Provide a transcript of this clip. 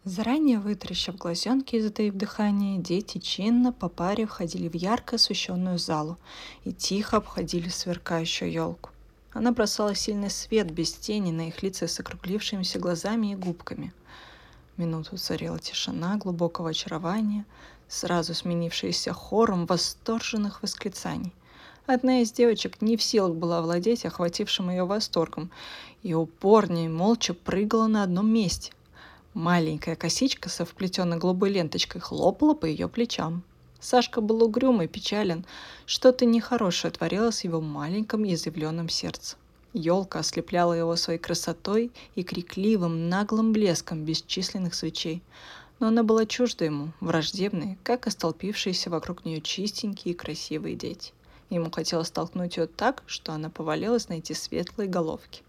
Заранее вытаращив глазенки и затаив дыхание, дети чинно по паре входили в ярко освещенную залу и тихо обходили сверкающую елку. Она бросала сильный свет без тени на их лица с округлившимися глазами и губками. Минуту царила тишина глубокого очарования, сразу сменившаяся хором восторженных восклицаний. Одна из девочек не в силах была овладеть охватившим ее восторгом и упорнее и молча прыгала на одном месте. Маленькая косичка со вплетенной голубой ленточкой хлопала по ее плечам. Сашка был угрюм и печален. Что-то нехорошее творилось в его маленьком язвленном сердце. Елка ослепляла его своей красотой и крикливым, наглым блеском бесчисленных свечей. Но она была чужда ему, враждебной, как и столпившиеся вокруг нее чистенькие и красивые дети. Ему хотелось толкнуть ее так, что она повалилась на эти светлые головки.